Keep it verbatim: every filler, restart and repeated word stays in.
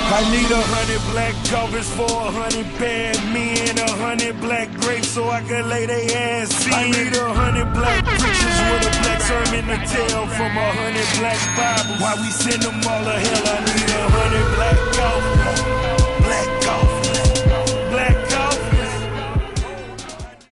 I need a hundred black Jovers for a hundred bad men, a hundred black grapes so I can lay they ass in. I need a hundred black preachers with a black sermon to tell from a hundred black Bibles. Why we send them all to hell,